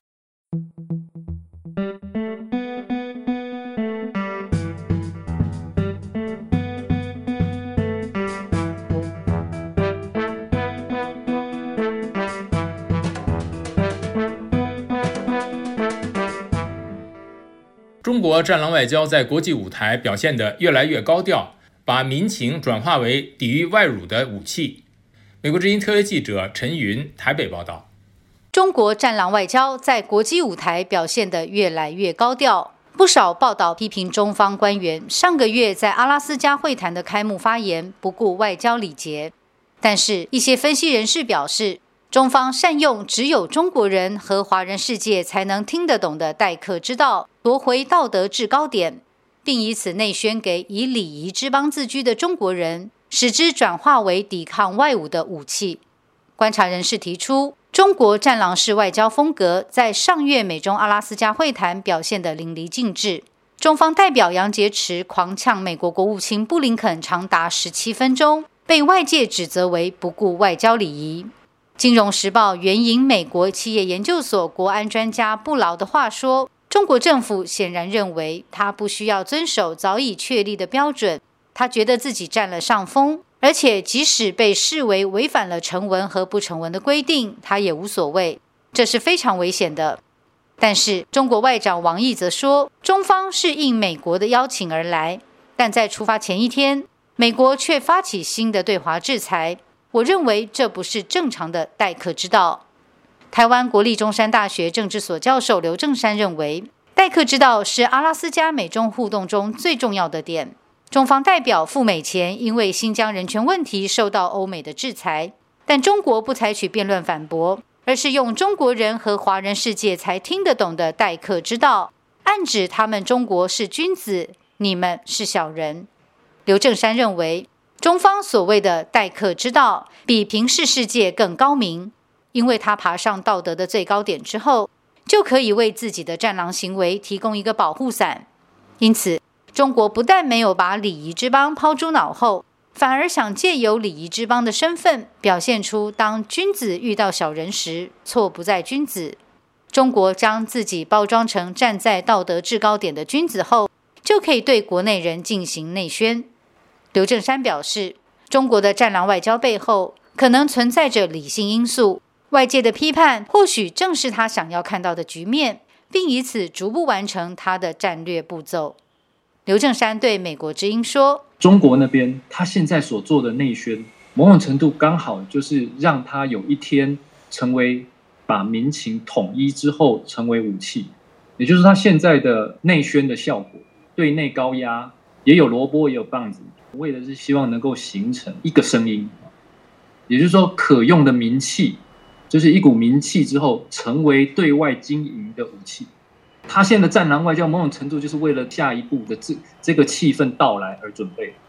中国战狼外交在国际舞台表现得越来越高调，把民情转化为抵御外辱的武器。美国之音特约记者陈云台北报道。 中国战狼外交在国际舞台表现得越来越高调，不少报道批评中方官员上个月在阿拉斯加会谈的开幕发言不顾外交礼节，但是一些分析人士表示，中方善用只有中国人和华人世界才能听得懂的待客之道，夺回道德制高点，并以此内宣给以礼仪之邦自居的中国人，使之转化为抵抗外侮的武器。观察人士提出，中国战狼式外交风格在上月美中阿拉斯加会谈表现得淋漓尽致。中方代表杨洁篪狂呛美国国务卿布林肯长达17分钟，被外界指责为不顾外交礼仪。金融时报援引美国企业研究所国安专家布劳的话说，中国政府显然认为他不需要遵守早已确立的标准，他觉得自己占了上风，而且即使被视为违反了成文和不成文的规定，他也无所谓，这是非常危险的。但是中国外长王毅则说，中方是应美国的邀请而来，但在出发前一天，美国却发起新的对华制裁，我认为这不是正常的待客之道。台湾国立中山大学政治所教授刘正山认为，待客之道是阿拉斯加美中互动中最重要的点。中方代表赴美前因为新疆人权问题受到欧美的制裁，但中国不采取辩论反驳，而是用中国人和华人世界才听得懂的待客之道，暗指他们中国是君子，你们是小人。刘正山认为，中方所谓的待客之道比平视世界更高明，因为他爬上道德的最高点之后，就可以为自己的战狼行为提供一个保护伞。因此，中国不但没有把礼仪之邦抛诸脑后，反而想借由礼仪之邦的身份，表现出当君子遇到小人时，错不在君子。中国将自己包装成站在道德制高点的君子后，就可以对国内人进行内宣。刘正山表示，中国的战狼外交背后可能存在着理性因素，外界的批判或许正是他想要看到的局面，并以此逐步完成他的战略步骤。刘正山对美国之音说， 中国那边他现在所做的内宣，某种程度刚好就是让他有一天成为把民情统一之后成为武器，也就是他现在的内宣的效果，对内高压，也有萝卜也有棒子，为的是希望能够形成一个声音，也就是说可用的名气，就是一股名气之后成为对外经营的武器。他现在的战狼外交某种程度就是为了下一步的这个气氛到来而准备。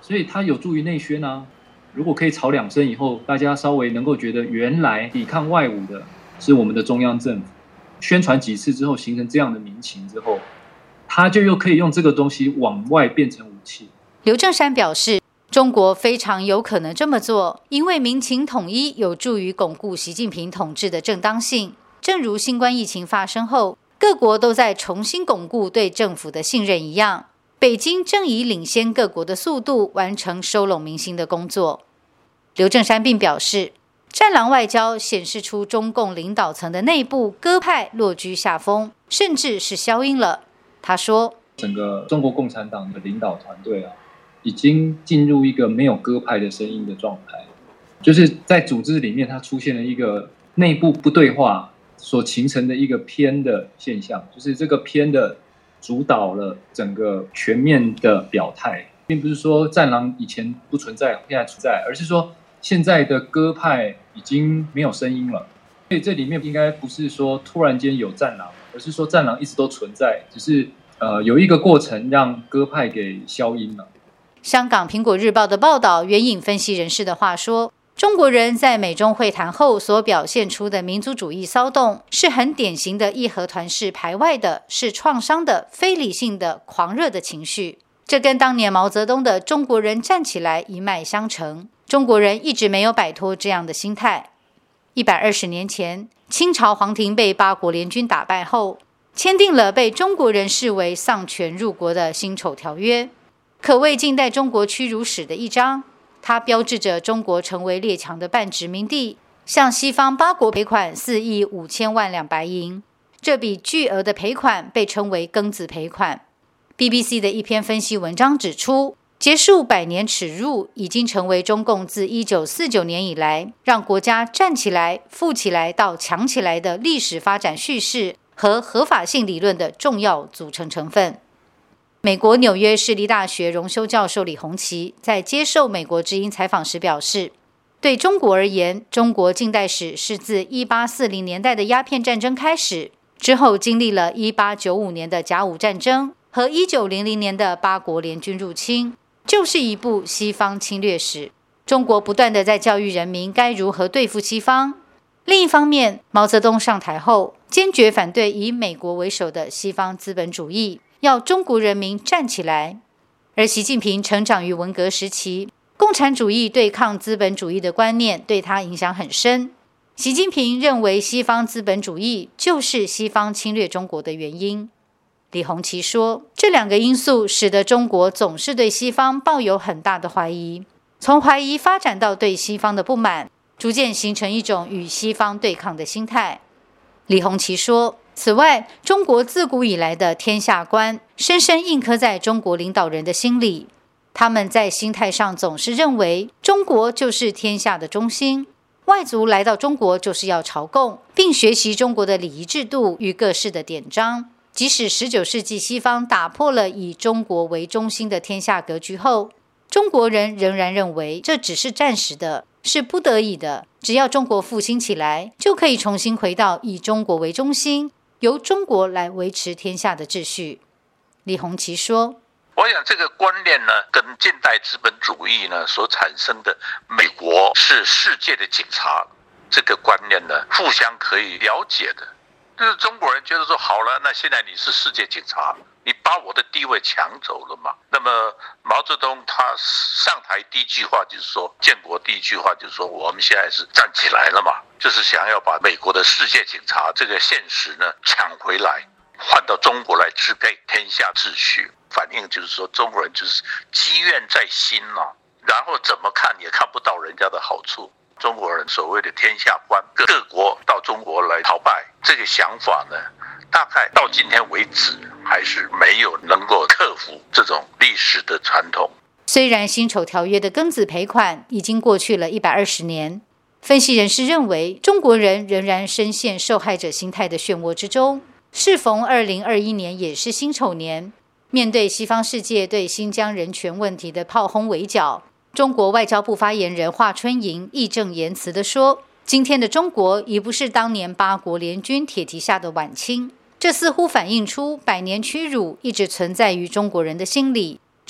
所以它有助于内宣啊。如果可以吵2声以后，大家稍微能够觉得原来抵抗外侮的是我们的中央政府，宣传几次之后形成这样的民情之后，他就又可以用这个东西往外变成武器。 刘正山表示，中国非常有可能这么做，因为民情统一有助于巩固习近平统治的正当性。正如新冠疫情发生后，各国都在重新巩固对政府的信任一样，北京正以领先各国的速度完成收拢民心的工作。刘正山并表示，战狼外交显示出中共领导层的内部鸽派落居下风，甚至是消音了。他说， 整个中国共产党的领导团队已经进入一个没有鸽派的声音的状态，就是在组织里面它出现了一个内部不对话所形成的一个偏的现象，就是这个偏的主导了整个全面的表态，并不是说战狼以前不存在现在存在，而是说现在的鸽派已经没有声音了。所以这里面应该不是说突然间有战狼，而是说战狼一直都存在，只是有一个过程让鸽派给消音了。 香港苹果日报的报道援引分析人士的话说，中国人在美中会谈后所表现出的民族主义骚动，是很典型的义和团式排外的，是创伤的、非理性的、狂热的情绪。这跟当年毛泽东的中国人站起来一脉相承，中国人一直没有摆脱这样的心态。120年前，清朝皇庭被八国联军打败后，签订了被中国人视为丧权入国的辛丑条约，可谓近代中国屈辱史的一章。它标志着中国成为列强的半殖民地，向西方8国赔款4亿5千万两白银，这笔巨额的赔款被称为庚子赔款。BBC 的一篇分析文章指出，结束100年耻辱已经成为中共自1949年以来让国家站起来、富起来到强起来的历史发展叙事和合法性理论的重要组成成分。美国纽约市立大学荣休教授李鸿其在接受美国之音采访时表示，对中国而言，中国近代史是自1840年代的鸦片战争开始，之后经历了1895年的甲午战争和1900年的8国联军入侵，就是一部西方侵略史。中国不断地在教育人民该如何对付西方。另一方面，毛泽东上台后，坚决反对以美国为首的西方资本主义，要中国人民站起来。而习近平成长于文革时期，共产主义对抗资本主义的观念对他影响很深。习近平认为西方资本主义就是西方侵略中国的原因。李鸿其说，这2个因素使得中国总是对西方抱有很大的怀疑，从怀疑发展到对西方的不满，逐渐形成一种与西方对抗的心态。李鸿其说，此外，中国自古以来的天下观深深印刻在中国领导人的心里，他们在心态上总是认为中国就是天下的中心，外族来到中国就是要朝贡，并学习中国的礼仪制度与各式的典章。即使19世纪西方打破了以中国为中心的天下格局后，中国人仍然认为这只是暂时的，是不得已的，只要中国复兴起来，就可以重新回到以中国为中心，由中国来维持天下的秩序。李鸿其说， 我想这个观念呢，跟近代资本主义呢所产生的美国是世界的警察这个观念呢，互相可以了解的。就是中国人觉得说，好了，那现在你是世界警察，你把我的地位抢走了嘛。那么毛泽东他上台第一句话就是说，建国第一句话就是说，我们现在是站起来了嘛，就是想要把美国的世界警察这个现实呢抢回来，换到中国来支配天下秩序。反映就是说，中国人就是积怨在心嘛，然后怎么看也看不到人家的好处。中国人所谓的天下观，各国到中国来朝拜，这个想法呢，大概到今天为止还是没有能够克服这种历史的传统。 虽然辛丑条约的庚子赔款已经过去了120年，分析人士认为，中国人仍然深陷受害者心态的漩涡之中。适逢2021年也是辛丑年，面对西方世界对新疆人权问题的炮轰围剿，中国外交部发言人华春莹义正言辞地说，今天的中国已不是当年8国联军铁蹄下的晚清，这似乎反映出100年屈辱一直存在于中国人的心里，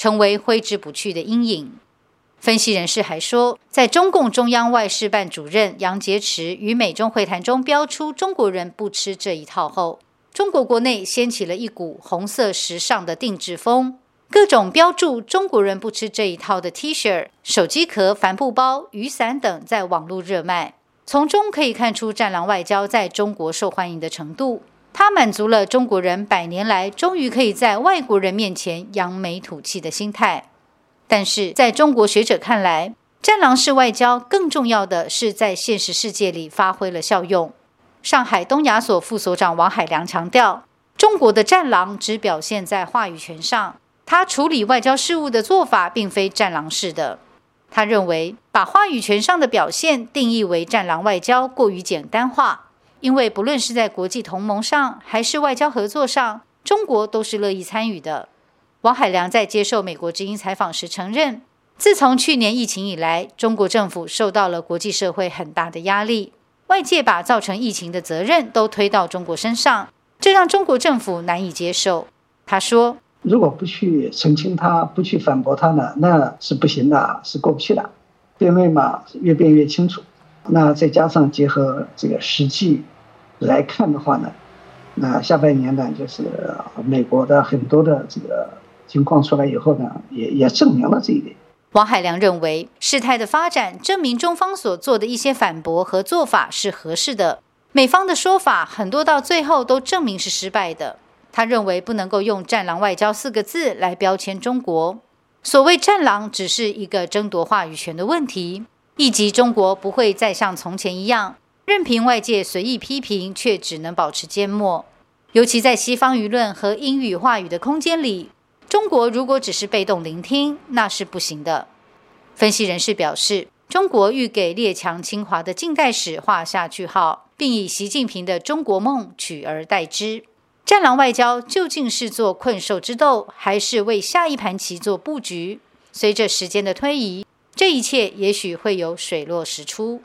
成为挥之不去的阴影。分析人士还说，在中共中央外事办主任杨洁篪与美中会谈中标出中国人不吃这一套后，中国国内掀起了一股红色时尚的定制风，各种标注中国人不吃这一套的 T 恤、手机壳、帆布包、雨伞等在网络热卖，从中可以看出战狼外交在中国受欢迎的程度。它满足了中国人100年来终于可以在外国人面前扬眉吐气的心态。但是在中国学者看来，战狼式外交更重要的是在现实世界里发挥了效用。上海东亚所副所长王海良强调，中国的战狼只表现在话语权上，他处理外交事务的做法并非战狼式的。他认为把话语权上的表现定义为战狼外交过于简单化，因为不论是在国际同盟上还是外交合作上，中国都是乐意参与的。王海良在接受美国之音采访时承认，自从去年疫情以来，中国政府受到了国际社会很大的压力，外界把造成疫情的责任都推到中国身上，这让中国政府难以接受。他说， 如果不去澄清它，不去反驳它呢，那是不行的，是过不去的。辩论嘛，越辩越清楚。那再加上结合这个实际来看的话呢，那下半年呢，就是美国的很多的这个情况出来以后呢，也证明了这一点。 王海良认为，事态的发展证明中方所做的一些反驳和做法是合适的，美方的说法很多到最后都证明是失败的。他认为不能够用战狼外交4个字来标签中国，所谓战狼只是一个争夺话语权的问题，以及中国不会再像从前一样任凭外界随意批评，却只能保持缄默。尤其在西方舆论和英语话语的空间里，中国如果只是被动聆听，那是不行的。分析人士表示，中国欲给列强侵华的近代史画下句号，并以习近平的中国梦取而代之。战狼外交究竟是做困兽之斗，还是为下一盘棋做布局？随着时间的推移，这一切也许会有水落石出。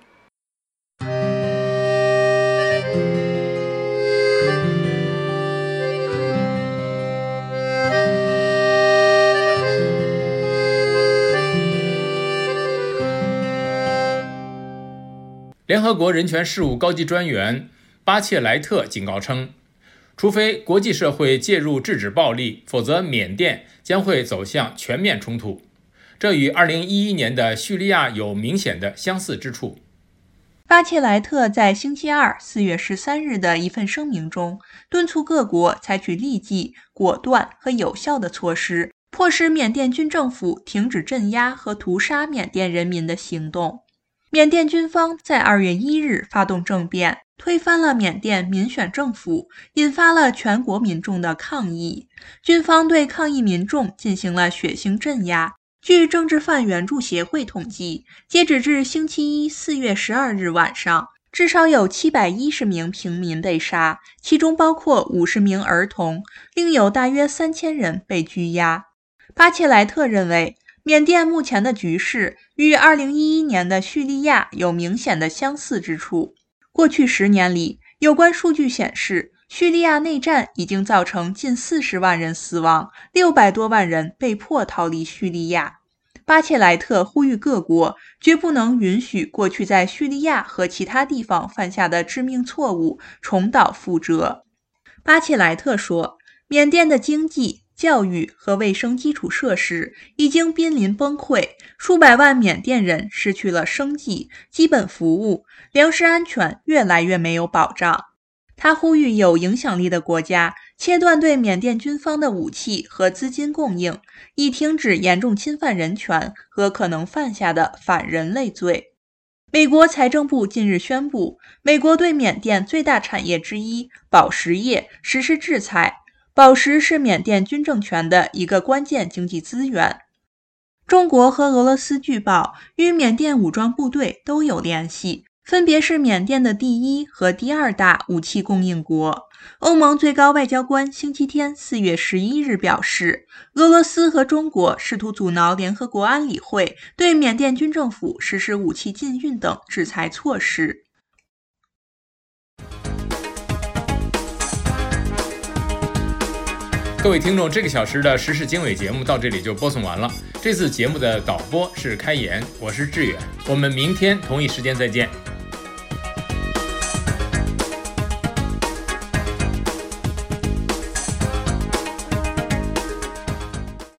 联合国人权事务高级专员巴切莱特警告称，除非国际社会介入制止暴力，否则缅甸将会走向全面冲突。这与2011年的叙利亚有明显的相似之处。 巴切莱特在星期二4月13日的一份声明中，敦促各国采取立即、果断和有效的措施，迫使缅甸军政府停止镇压和屠杀缅甸人民的行动。缅甸军方在2月1日发动政变，推翻了缅甸民选政府，引发了全国民众的抗议。军方对抗议民众进行了血腥镇压。据政治犯援助协会统计，截止至星期一4月12日晚上，至少有710名平民被杀，其中包括50名儿童，另有大约3000人被拘押。巴切莱特认为，缅甸目前的局势与2011年的叙利亚有明显的相似之处。过去10年里，有关数据显示，叙利亚内战已经造成近40万人死亡，600多万人被迫逃离叙利亚。巴切莱特呼吁各国绝不能允许过去在叙利亚和其他地方犯下的致命错误重蹈覆辙。巴切莱特说，缅甸的经济、教育和卫生基础设施已经濒临崩溃，数百万缅甸人失去了生计、基本服务，粮食安全越来越没有保障。他呼吁有影响力的国家切断对缅甸军方的武器和资金供应，以停止严重侵犯人权和可能犯下的反人类罪。美国财政部近日宣布，美国对缅甸最大产业之一宝石业实施制裁。宝石是缅甸军政权的一个关键经济资源。中国和俄罗斯据报与缅甸武装部队都有联系，分别是缅甸的第1和第2大武器供应国。欧盟最高外交官星期天4月11日表示，俄罗斯和中国试图阻挠联合国安理会对缅甸军政府实施武器禁运等制裁措施。 各位听众，这个小时的时事经纬节目到这里就播送完了。这次节目的导播是开言，我是志远，我们明天同一时间再见。